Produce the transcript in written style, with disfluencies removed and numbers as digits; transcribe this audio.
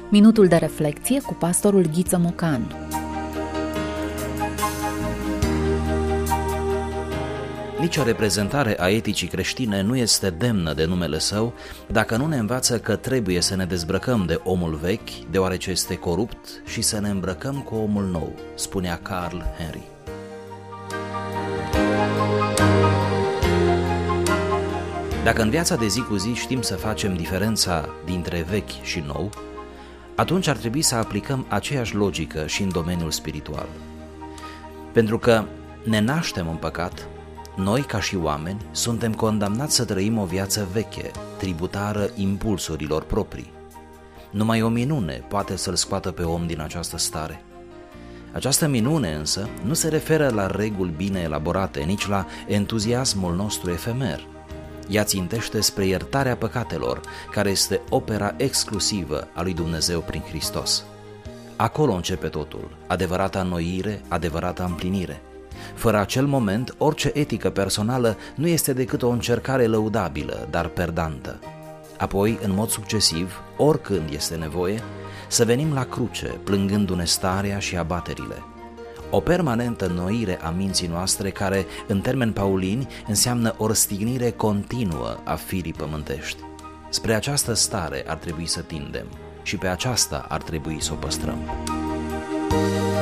Minutul de reflecție cu pastorul Ghiță Mocan. Nici o reprezentare a eticii creștine nu este demnă de numele său dacă nu ne învață că trebuie să ne dezbrăcăm de omul vechi, deoarece este corupt, și să ne îmbrăcăm cu omul nou, spunea Carl Henry. Dacă în viața de zi cu zi știm să facem diferența dintre vechi și nou, atunci ar trebui să aplicăm aceeași logică și în domeniul spiritual. Pentru că ne naștem în păcat, noi, ca și oameni, suntem condamnați să trăim o viață veche, tributară impulsurilor proprii. Numai o minune poate să-l scoată pe om din această stare. Această minune însă nu se referă la reguli bine elaborate, nici la entuziasmul nostru efemer. Ea țintește spre iertarea păcatelor, care este opera exclusivă a lui Dumnezeu prin Hristos. Acolo începe totul, adevărata înnoire, adevărata împlinire. Fără acel moment, orice etică personală nu este decât o încercare lăudabilă, dar perdantă. Apoi, în mod succesiv, oricând este nevoie, să venim la cruce, plângându-ne starea și abaterile. O permanentă înnoire a minții noastre care, în termeni paulini, înseamnă o răstignire continuă a firii pământești. Spre această stare ar trebui să tindem și pe aceasta ar trebui să o păstrăm.